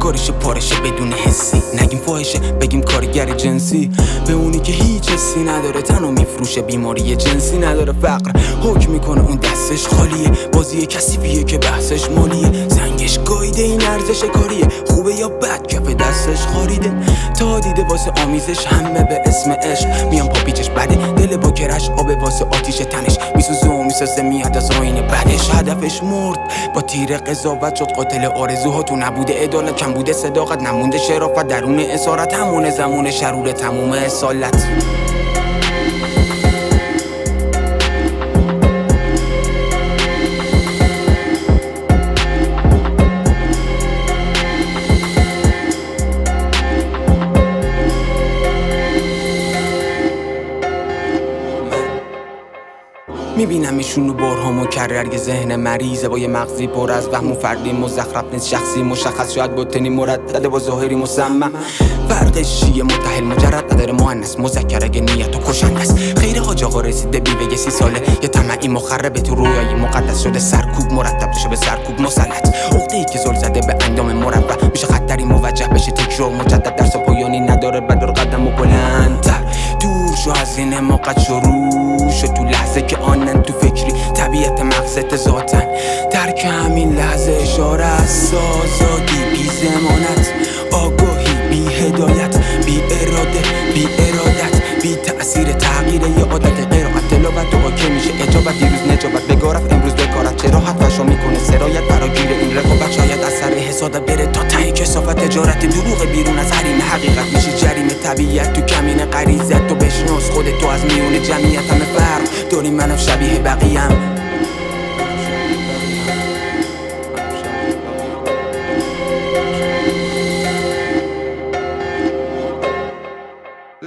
کارش پارشه بدون حسی، نگیم فاحشه بگیم کارگر جنسی. به اونی که هیچ حسی نداره تنو میفروشه، بیماری جنسی نداره، فقر حکم میکنه اون دستش خالیه، بازی کثیفیه که بحثش مالیه، زنگش گاییده این ارزش کاریه، خوبه یا بد کف دستش خاریده. تا دیده واسه آمیزش همه به اسم عشق میان پاپیچش بده، دل با کرش آب واسه آتیش تنش میسوزه و میسازه میاد از آینه بعدش. هدفش مرد با تیر قضاوت شد قاتل آرزوها، تو نبوده عدالت کم بوده صداقت، نمونده شرافت درون اسارت، همون زمون شرور تموم اصالت. میبینم ایشونو بارها مکرر، یه ذهن مریضه با یه مغزی پر از وهم و فردی مزخرف نیست، شخصی مشخص شاید باطنی مردد با ظاهری مصمم. فرقش چیه؟ متحل مجرد نداره مؤنث مذکر اگه نیت و کشنده است. خیر حاج آقا رسیده بیوه 30 ساله، یه طمعی مخربه تو رویایی مقدس شده، سرکوب مرتب بشه به سرکوب مسلط. عقده‌ای که زل زده به اندام مربع میشه خطری موجه بشه تکرار مجدد، درس پایانی نداره بدر قدم و بلندتر. دور شو از این حماقت، شروع شو تو لحظه که آنن تو فکری طبیعت مغزت ذاتن، درک همین لحظه اشاره از آزادی، بی ضمانت آگاهی، بی هدایت، بی اراده، بی ارادت، بی تأثیر تغییر یه عادت، قرائت تلاوت دعا که میشه اجابت، دیروز نجابت بگارف امروز بکارت، چرا حد فشا میکنه سرایت براگیر این رقابت، شاید از سر حسادت بره تا ته کثافت، تجارت دروغ بیرون از حریم حقیقت میشه جریمه طبیعت، تو کمین غریزت تو بشناس خودت تو از میون جمعیت، همه فرق داریم منم شبیه بقیه‌ام.